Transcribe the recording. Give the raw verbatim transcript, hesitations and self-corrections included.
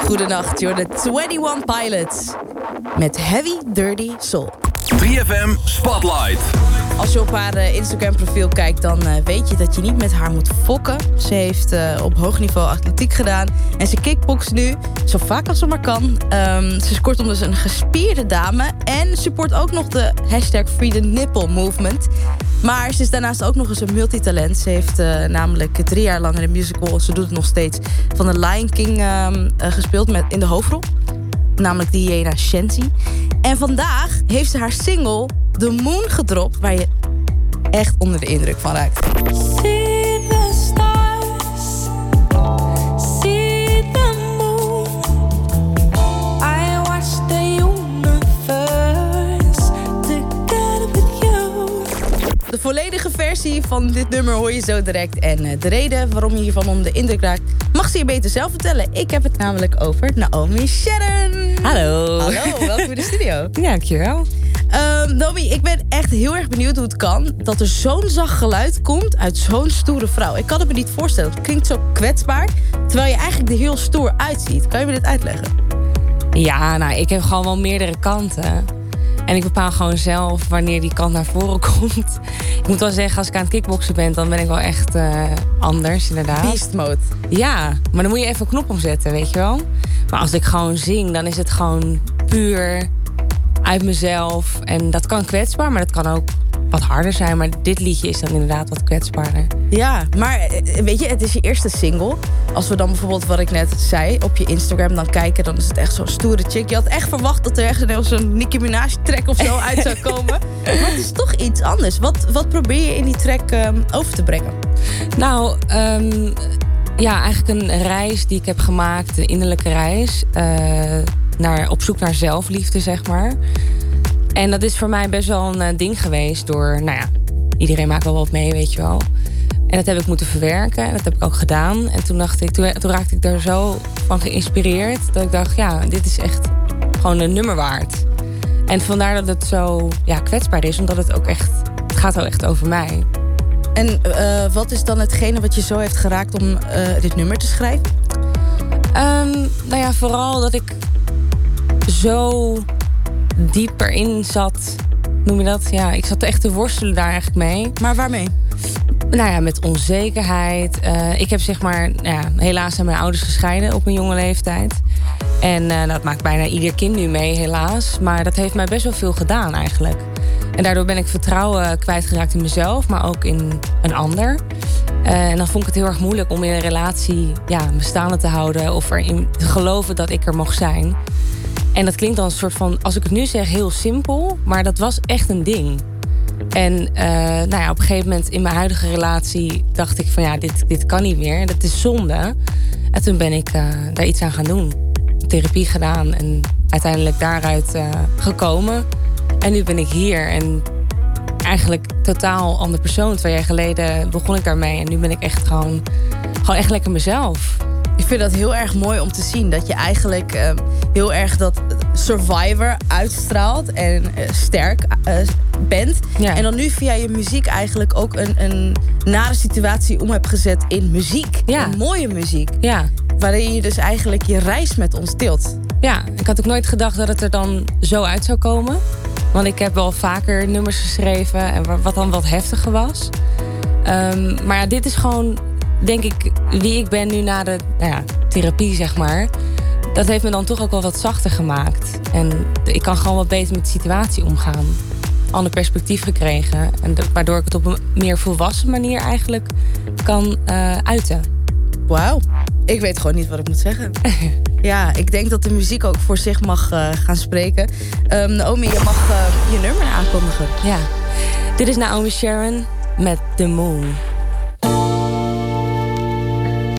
Goedenacht, joh, de eenentwintig Pilots met Heavy Dirty Soul. drie F M Spotlight. Als je op haar uh, Instagram profiel kijkt, dan uh, weet je dat je niet met haar moet fokken. Ze heeft uh, op hoog niveau atletiek gedaan en ze kickboxt nu zo vaak als ze maar kan. Um, ze is kortom dus een gespierde dame en support ook nog de hashtag Free the Nipple Movement. Maar ze is daarnaast ook nog eens een multitalent. Ze heeft uh, namelijk drie jaar lang in een musical, ze doet het nog steeds, van de Lion King uh, uh, gespeeld met, in de hoofdrol. Namelijk de hyena Shenzi. En vandaag heeft ze haar single The Moon gedropt, waar je echt onder de indruk van raakt. See the stars, see the moon. I watch the universe together with you. De volledige versie van dit nummer hoor je zo direct. En uh, de reden waarom je hiervan onder de indruk raakt, mag ze je beter zelf vertellen. Ik heb het namelijk over Naomi Sharon. Hallo. Hallo, welkom in de studio. Ja, dankjewel. Um, Naomi, ik ben echt heel erg benieuwd hoe het kan dat er zo'n zacht geluid komt uit zo'n stoere vrouw. Ik kan het me niet voorstellen. Het klinkt zo kwetsbaar, terwijl je eigenlijk er heel stoer uitziet. Kan je me dit uitleggen? Ja, nou, ik heb gewoon wel meerdere kanten. En ik bepaal gewoon zelf wanneer die kant naar voren komt. Ik moet wel zeggen, als ik aan het kickboksen ben, dan ben ik wel echt uh, anders, inderdaad. Beast mode. Ja, maar dan moet je even een knop omzetten, weet je wel. Maar als ik gewoon zing, dan is het gewoon puur uit mezelf. En dat kan kwetsbaar, maar dat kan ook wat harder zijn. Maar dit liedje is dan inderdaad wat kwetsbaarder. Ja, maar weet je, het is je eerste single. Als we dan bijvoorbeeld, wat ik net zei, op je Instagram dan kijken, dan is het echt zo'n stoere chick. Je had echt verwacht dat er echt zo'n Nicki Minaj track of zo uit zou komen. Maar het is toch iets anders. Wat, wat probeer je in die track um, over te brengen? Nou, um, ja, eigenlijk een reis die ik heb gemaakt, een innerlijke reis. Uh, naar, op zoek naar zelfliefde, zeg maar. En dat is voor mij best wel een uh, ding geweest door, nou ja, iedereen maakt wel wat mee, weet je wel. En dat heb ik moeten verwerken en dat heb ik ook gedaan. En toen dacht ik, toen, toen raakte ik daar zo van geïnspireerd dat ik dacht, ja, dit is echt gewoon een nummer waard. En vandaar dat het zo ja, kwetsbaar is, omdat het ook echt, het gaat wel echt over mij. En uh, wat is dan hetgene wat je zo heeft geraakt om uh, dit nummer te schrijven? Um, nou ja, vooral dat ik zo diep erin zat. Noem je dat? Ja, ik zat echt te worstelen daar eigenlijk mee. Maar waarmee? Nou ja, met onzekerheid. Uh, ik heb zeg maar, nou ja, helaas zijn mijn ouders gescheiden op een jonge leeftijd. En uh, dat maakt bijna ieder kind nu mee, helaas. Maar dat heeft mij best wel veel gedaan eigenlijk. En daardoor ben ik vertrouwen kwijtgeraakt in mezelf, maar ook in een ander. Uh, en dan vond ik het heel erg moeilijk om in een relatie ja, me staande te houden of erin te geloven dat ik er mocht zijn. En dat klinkt dan een soort van, als ik het nu zeg, heel simpel, maar dat was echt een ding. En uh, nou ja, op een gegeven moment in mijn huidige relatie dacht ik van ja, dit, dit kan niet meer. Dat is zonde. En toen ben ik uh, daar iets aan gaan doen. Therapie gedaan en uiteindelijk daaruit uh, gekomen. En nu ben ik hier en eigenlijk totaal ander persoon. Twee jaar geleden begon ik daarmee en nu ben ik echt gewoon, gewoon echt lekker mezelf. Ik vind dat heel erg mooi om te zien. Dat je eigenlijk uh, heel erg dat survivor uitstraalt en uh, sterk uh, bent. Ja. En dan nu via je muziek eigenlijk ook een, een nare situatie om hebt gezet in muziek. Ja. Een mooie muziek. Ja. Waarin je dus eigenlijk je reis met ons deelt. Ja, ik had ook nooit gedacht dat het er dan zo uit zou komen. Want ik heb wel vaker nummers geschreven en wat dan wat heftiger was. Um, maar ja, dit is gewoon, denk ik, wie ik ben nu na de nou ja, therapie, zeg maar. Dat heeft me dan toch ook wel wat zachter gemaakt. En ik kan gewoon wat beter met de situatie omgaan. Ander perspectief gekregen. En de, waardoor ik het op een meer volwassen manier eigenlijk kan uh, uiten. Wauw. Ik weet gewoon niet wat ik moet zeggen. Ja, ik denk dat de muziek ook voor zich mag uh, gaan spreken. Um, Naomi, je mag uh, je nummer aankondigen. Ja. Dit is Naomi Sharon met The Moon.